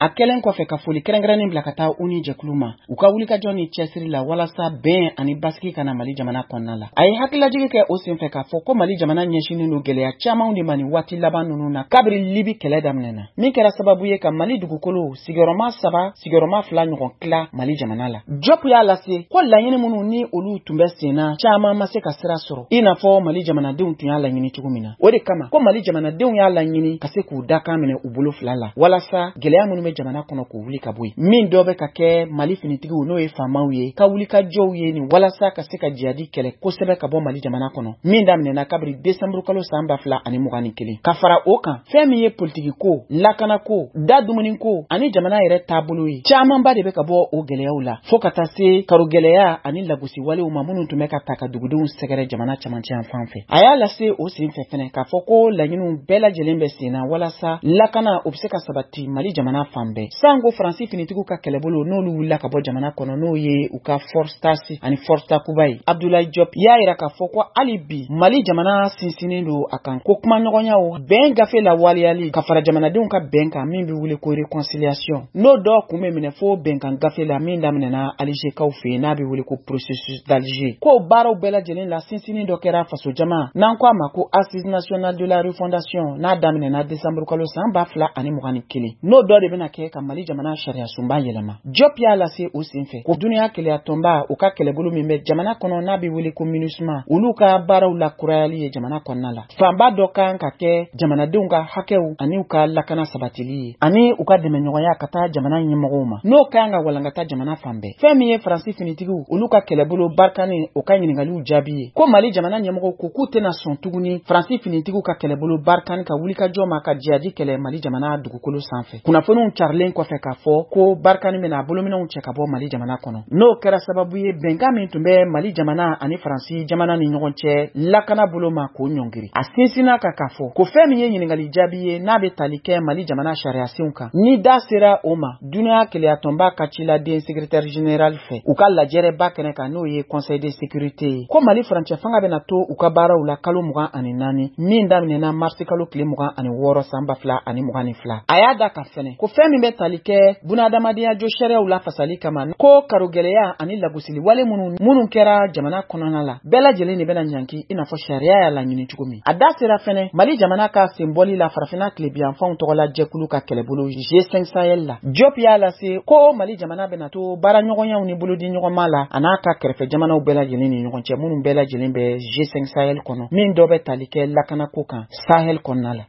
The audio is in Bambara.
a kɛlen kɔfɛ ka foli kɛrɛnkɛrɛnnen bila ka taa uni jɛkulu ma u ka wuli ka jɔ ni cɛsiri la walasa bɛn ani basigi kana Mali jamana kɔnɔna la. A ye hakililajigi kɛ o senfɛ k'a fɔ ko Mali jamana ɲɛsinen don gɛlɛya camanw de ma ni waati laban ninnu na kabiri Libi kɛlɛ daminɛna min kɛra sababu ye ka Mali dugukolo sigiyɔrɔma 3 sigiyɔrɔma 2 ɲɔgɔn tila Mali jamana la. Jɔp y'a lase ko laɲini minnu ni olu tun bɛ senna caman ma se ka sira sɔrɔ i n'a fɔ Mali jamanadenw tun y'a laɲini cogo min na. O de kama ko Mali jamanadenw y'a laɲini ka se k'u dakan minɛ u bolo fila la walasa gɛlɛya minnu bɛ jamana kɔnɔ k'u wuli ka bɔ yen. Min dɔ bɛ ka kɛ Mali finitigiw n'o ye faamaw ye ka wuli ka jɔw ye ni walasa ka se ka jihadi kɛlɛ kosɛbɛ ka bɔ Mali jamana kɔnɔ min daminɛna kabiri décembre kalo san 2021 ka fara o kan fɛn min ye politiki ko lakana ko da dumuni ko ani jamana yɛrɛ taabolo ye camanba de bɛ ka bɔ o gɛlɛyaw la fo ka taa se karo gɛlɛya ani lagosi walew ma minnu tun bɛ ka ta ka dugudenw sɛgɛrɛ jamana camancɛ yan fan fɛ. A y'a lase o senfɛ fɛnɛ k'a fɔ ko laɲiniw bɛɛ lajɛlen bɛ senna walasa lakana o bɛ se ka sabati Mali jamana fan bɛɛ. Sango Faransi finitigiw ka kɛlɛbolo n'olu wulila ka bɔ jamana kɔnɔ n'o ye u ka Force Taxi ani Force Takuba ye. Abdoulaye Diop y'a yira k'a fɔ ko hali bi Mali jamana sinsinnen don a kan ko kuma ɲɔgɔnyaw bɛn gafe la waliyali ka fara jamanadenw ka bɛn kan min bɛ wele ko réconciliation. N'o dɔ kun bɛ minɛ fo bɛnkan gafe la min daminɛna Algékaw fɛ yen n'a bɛ wele ko processus d'Alger. Ko baaraw bɛɛ lajɛlen la sinsinnin dɔ kɛra faso jama n'an ko a ma ko Assise nationale de la refondation n'a daminɛna décembre kalo san 2021. N'o dɔ de bɛna kɛ ka Mali jamana sariya sunba yɛlɛma. Diop y'a lase o senfɛ ko duniya kɛlɛya tɔnba u ka kɛlɛbolo min bɛ jamana kɔnɔ n'a bɛ wele ko MINUSMA olu ka baaraw la kurayali ye jamana kɔnɔna la. Fanba dɔ kan ka kɛ jamanadenw ka hakɛw ani u ka lakana sabatili ye ani u ka dɛmɛɲɔgɔnya ka taa jamana ɲɛmɔgɔw ma n'o kan ka walankata jamana fan bɛɛ. Fɛn min ye Faransi finitigiw olu ka kɛlɛbolo barikani o ka ɲininkaliw jaabi ye ko Mali jamana ɲɛmɔgɔw ko k'u tɛna sɔn tuguni Faransi finitigiw ka kɛlɛbolo barikani ka wuli ka jɔ ma ka jihadi kɛlɛ Mali jamana dugukolo sanfɛ. Kunnafoniw carilen kɔfɛ k'a fɔ ko barikani bɛna bolominɛw cɛ ka bɔ Mali jamana kɔnɔ. N'o kɛra sababu ye bɛnkan min tun bɛ Mali jamana ani Faransi jamana ni ɲɔgɔn cɛ lakana bolo ma k'o ɲɔngiri. A sinsinna ka k'a fɔ ko fɛn min ye ɲininkali jaabi ye n'a bɛ tali kɛ Mali jamana sariyasenw kan ni da sera o ma duniya kɛlɛya tɔnba ka ciladen secrétaire général fɛ u ka lajɛrɛba kɛnɛ kan n'o ye conseil de sécurité ye ko Mali furancɛ fanga bɛna to u ka baaraw la kalo 24 min daminɛna marsi kalo tile 26 san 2022. A y'a da ka fɛnɛ ko fɛn min bɛ tali kɛ bunadamadenya jo sariyaw la fasali kama ko karo gɛlɛya ani lagosili wale minnu kɛra jamana kɔnɔna la bɛɛ lajɛlen de bɛna ɲanki i n'a fɔ sariya y'a laɲini cogo min. A da sera fɛnɛ Mali jamana ka senbɔli la farafina tilebiyanfanw tɔgɔla jɛkulu ka kɛlɛbolo G5 Sahel la. Diop y'a lase ko Mali jamana bɛna to baara ɲɔgɔnyaw ni bolodi ɲɔgɔnma la a n'a ka kɛrɛfɛ jamanaw bɛɛ lajɛlen ni ɲɔgɔn cɛ minnu bɛɛ lajɛlen bɛ G5 Sahel kɔnɔ min dɔ bɛ tali kɛ lakana ko kan Sahel kɔnɔna la.